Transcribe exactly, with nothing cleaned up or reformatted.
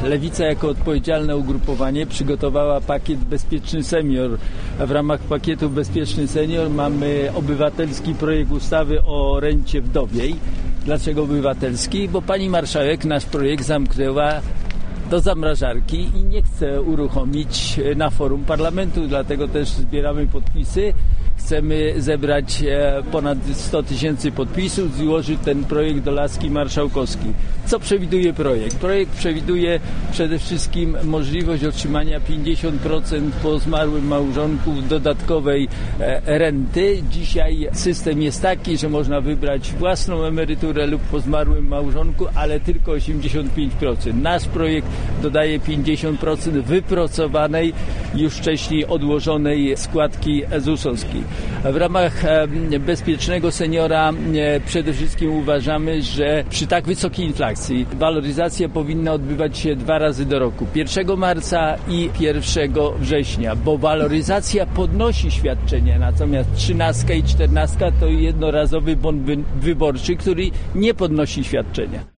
Lewica jako odpowiedzialne ugrupowanie przygotowała pakiet Bezpieczny Senior. W ramach pakietu Bezpieczny Senior mamy obywatelski projekt ustawy o rencie wdowiej. Dlaczego obywatelski? Bo pani marszałek nasz projekt zamknęła do zamrażarki i nie chce uruchomić na forum parlamentu, dlatego też zbieramy podpisy. Chcemy zebrać ponad sto tysięcy podpisów, złożyć ten projekt do laski marszałkowskiej. Co przewiduje projekt? Projekt przewiduje przede wszystkim możliwość otrzymania pięćdziesiąt procent po zmarłym małżonku dodatkowej renty. Dzisiaj system jest taki, że można wybrać własną emeryturę lub po zmarłym małżonku, ale tylko osiemdziesiąt pięć procent. Nasz projekt dodaje pięćdziesiąt procent wypracowanej, już wcześniej odłożonej składki zusowskiej. W ramach bezpiecznego seniora przede wszystkim uważamy, że przy tak wysokiej inflacji waloryzacja powinna odbywać się dwa razy do roku. pierwszego marca i pierwszego września, bo waloryzacja podnosi świadczenia, natomiast trzynastka i czternastka to jednorazowy bon wyborczy, który nie podnosi świadczenia.